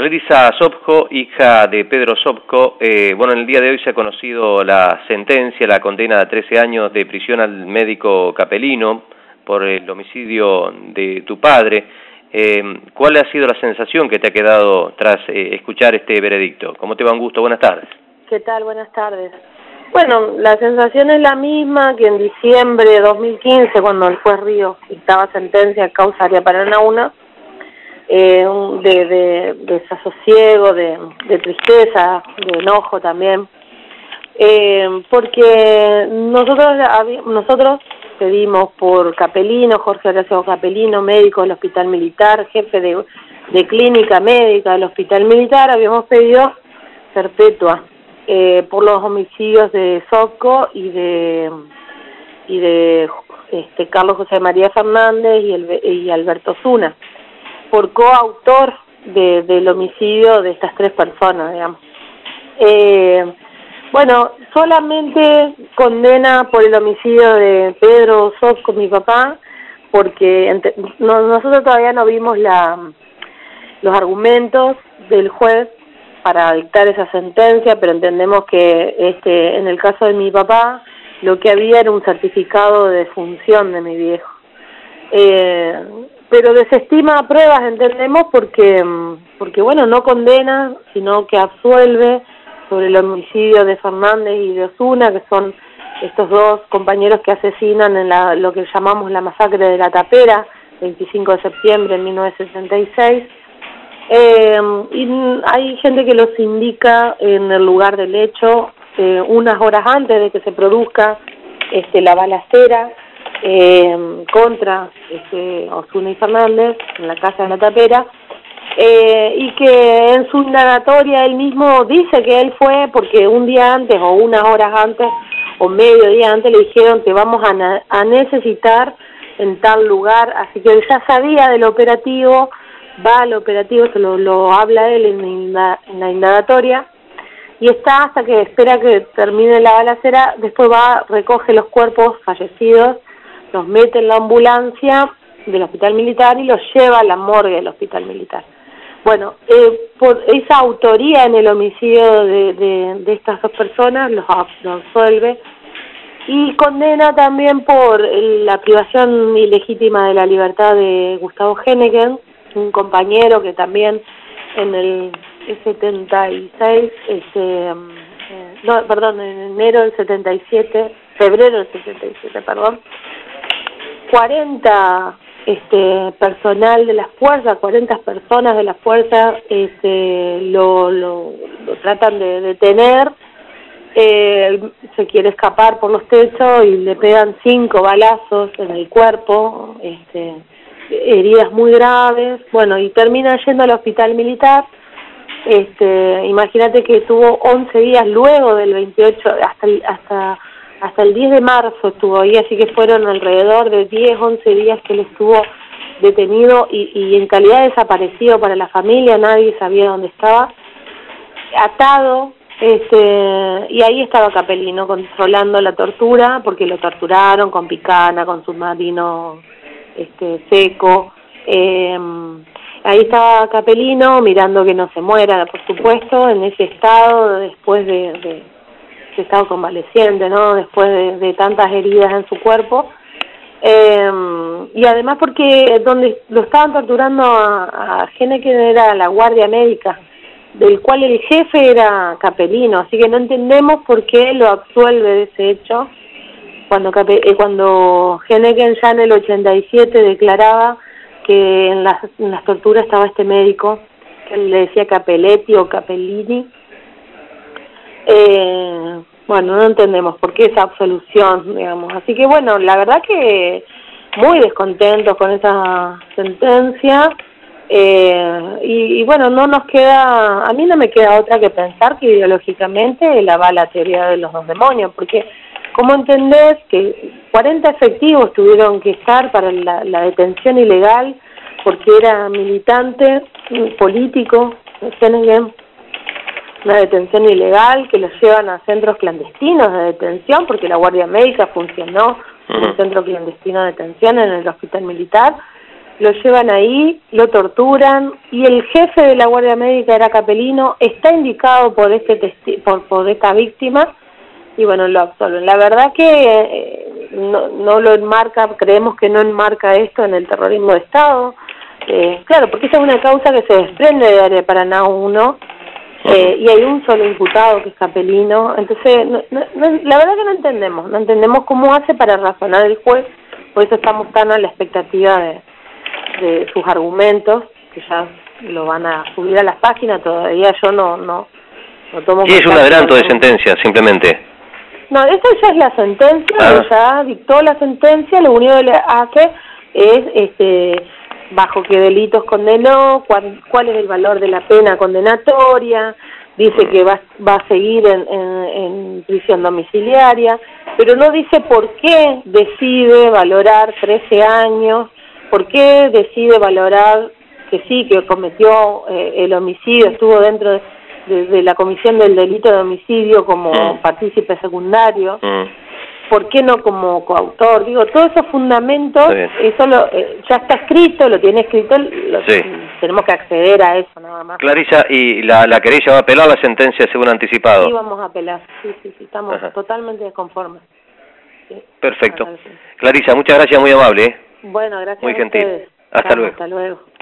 Risa Sopko, hija de Pedro Sopko, bueno, en el día de hoy se ha conocido la sentencia, la condena de 13 años de prisión al médico capelino por el homicidio de tu padre. ¿Cuál ha sido la sensación que te ha quedado tras escuchar este veredicto? ¿Cómo te va? Un gusto, buenas tardes. ¿Qué tal? Buenas tardes. Bueno, la sensación es la misma que en diciembre de 2015, cuando el juez Ríos dictaba sentencia causa área Paraná 1, de desasosiego, de tristeza, de enojo también, porque nosotros pedimos por Capelino, Jorge Horacio Capelino, médico del Hospital Militar, jefe de clínica médica del Hospital Militar, habíamos pedido perpetua por los homicidios de Sopko y de Carlos José María Fernández y Alberto Zuna, por coautor del homicidio de estas tres personas, digamos. Bueno, solamente condena por el homicidio de Pedro Sopko, mi papá, porque nosotros todavía no vimos los argumentos del juez para dictar esa sentencia, pero entendemos que en el caso de mi papá lo que había era un certificado de defunción de mi viejo. Pero desestima pruebas, entendemos, porque bueno, no condena, sino que absuelve sobre el homicidio de Fernández y de Osuna, que son estos dos compañeros que asesinan en lo que llamamos la masacre de La Tapera, 25 de septiembre de 1966. Y hay gente que los indica en el lugar del hecho unas horas antes de que se produzca la balacera contra Osuna y Fernández en la casa de La Tapera, y que en su indagatoria él mismo dice que él fue porque un día antes o unas horas antes o medio día antes le dijeron que vamos a necesitar en tal lugar, así que él ya sabía del operativo, va al operativo, se lo habla él en la indagatoria, y está hasta que espera que termine la balacera, después recoge los cuerpos fallecidos, los mete en la ambulancia del Hospital Militar y los lleva a la morgue del Hospital Militar. Bueno, por esa autoría en el homicidio de estas dos personas lo absuelve y condena también por la privación ilegítima de la libertad de Gustavo Hennecken, un compañero que también en el 76, en enero del 77, febrero del 77, 40 personal de las fuerzas, 40 personas de las fuerzas lo tratan de detener, se quiere escapar por los techos y le pegan 5 balazos en el cuerpo, heridas muy graves, bueno, y termina yendo al Hospital Militar. Imagínate que estuvo 11 días luego del 28, hasta el 10 de marzo estuvo ahí, así que fueron alrededor de 10, 11 días que él estuvo detenido y en calidad de desaparecido para la familia, nadie sabía dónde estaba, atado, y ahí estaba Capelino controlando la tortura, porque lo torturaron con picana, con submarino seco, ahí estaba Capelino mirando que no se muera, por supuesto, en ese estado, después de estado convaleciente, ¿no? Después de tantas heridas en su cuerpo, y además porque donde lo estaban torturando a Hennecken era la guardia médica, del cual el jefe era Capelino, así que no entendemos por qué lo absuelve de ese hecho, cuando Hennecken ya en el 87 declaraba que en las torturas estaba este médico, que le decía Capelletti o Capellini. Bueno, no entendemos por qué esa absolución, digamos. Así que bueno, la verdad que muy descontentos con esa sentencia, y bueno, a mí no me queda otra que pensar que ideológicamente él avala la teoría de los dos demonios, porque ¿cómo entendés que 40 efectivos tuvieron que estar para la detención ilegal porque era militante político, una detención ilegal, que los llevan a centros clandestinos de detención, porque la Guardia Médica funcionó como un centro clandestino de detención en el Hospital Militar, lo llevan ahí, lo torturan, y el jefe de la Guardia Médica era capelino, está indicado por por esta víctima, y bueno, lo absolven. La verdad que no lo enmarca, creemos que no enmarca esto en el terrorismo de Estado, claro, porque esa es una causa que se desprende de Área Paraná 1, y hay un solo imputado que es capelino, entonces la verdad que no entendemos cómo hace para razonar el juez, por eso estamos tan a la expectativa de sus argumentos, que ya lo van a subir a las páginas, todavía yo no tomo... Y es un adelanto de sentencia, simplemente. No, esto ya es la sentencia, ya dictó la sentencia, lo único que le hace es bajo qué delitos condenó, cuál es el valor de la pena condenatoria, dice que va a seguir en prisión domiciliaria, pero no dice por qué decide valorar 13 años, por qué decide valorar que sí, que cometió el homicidio, estuvo dentro de la comisión del delito de homicidio como partícipe secundario, ¿por qué no como coautor? Digo, todos esos fundamentos, eso ya está escrito, lo tiene escrito, tenemos que acceder a eso nada más. Clarisa, ¿y la querella va a apelar la sentencia según anticipado? Sí, vamos a apelar, sí, estamos totalmente conformes. Sí. Perfecto. Clarisa, muchas gracias, muy amable. Bueno, gracias muy a gentil. ustedes. Hasta luego. Hasta luego.